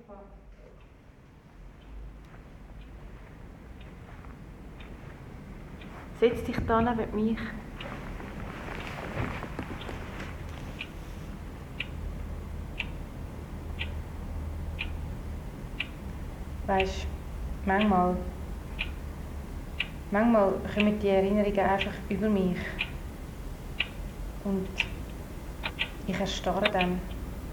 Setz dich da neben mich. Weisst, manchmal kommen die Erinnerungen einfach über mich. Und ich erstarre dann.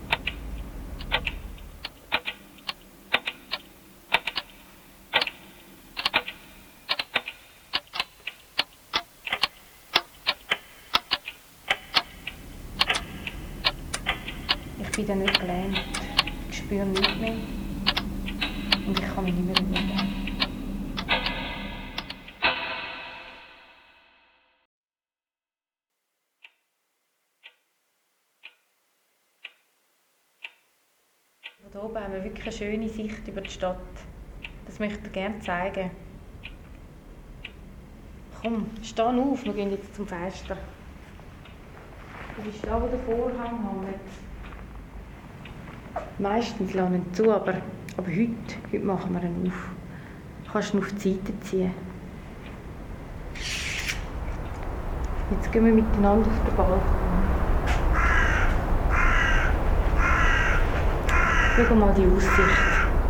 Ich bin dann nicht gelähmt. Ich spüre nichts mehr. Und ich kann mich nicht mehr bewegen. Von hier oben haben wir wirklich eine schöne Sicht über die Stadt. Das möchte ich dir gerne zeigen. Komm, steh auf, wir gehen jetzt zum Fenster. Du bist da, wo der Vorhang hängt. Meistens lassen wir ihn zu, aber heute machen wir ihn auf. Du kannst ihn auf die Seite ziehen. Jetzt gehen wir miteinander auf den Balkon. Schau mal die Aussicht.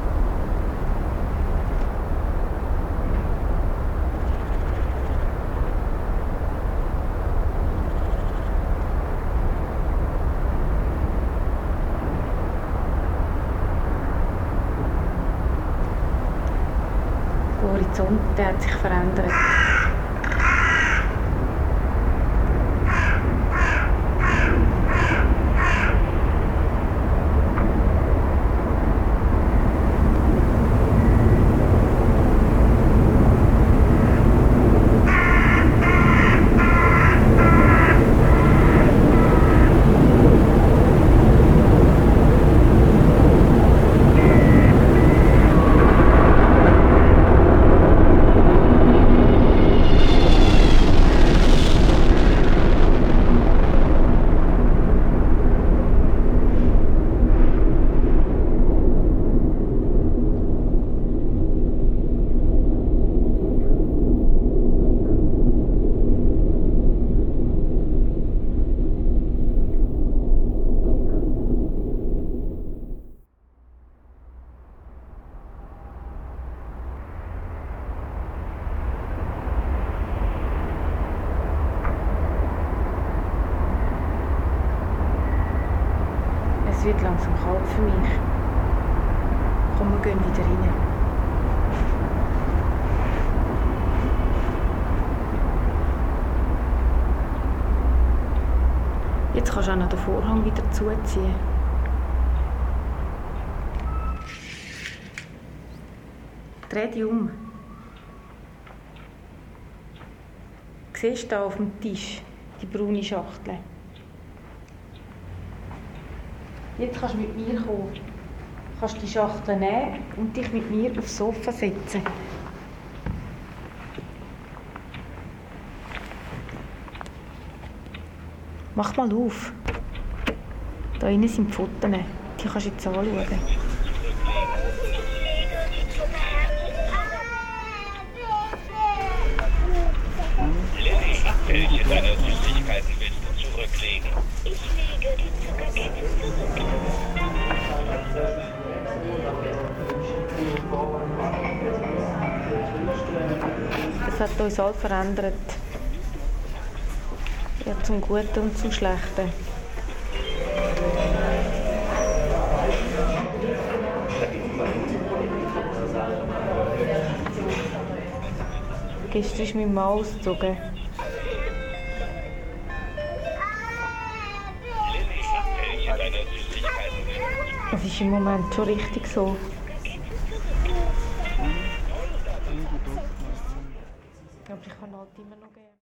Der Horizont, der hat sich verändert. Es wird langsam kalt für mich. Komm, wir gehen wieder rein. Jetzt kannst du auch noch den Vorhang wieder zuziehen. Dreh dich um. Siehst du da auf dem Tisch die braune Schachtel? Jetzt kannst du mit mir kommen. Du kannst die Schachtel nehmen und dich mit mir aufs Sofa setzen. Mach mal auf. Da drinnen sind die Fotos. Die kannst du jetzt anschauen. Welche deiner Süßigkeiten willst du zurücklegen? Ich lege die Zuckerkekse zurück. Es hat uns alle verändert. Ja, zum Guten und zum Schlechten. Gestern ist mein Mann ausgezogen. Es ist im Moment schon richtig so. Aber ich kann halt immer noch gehen.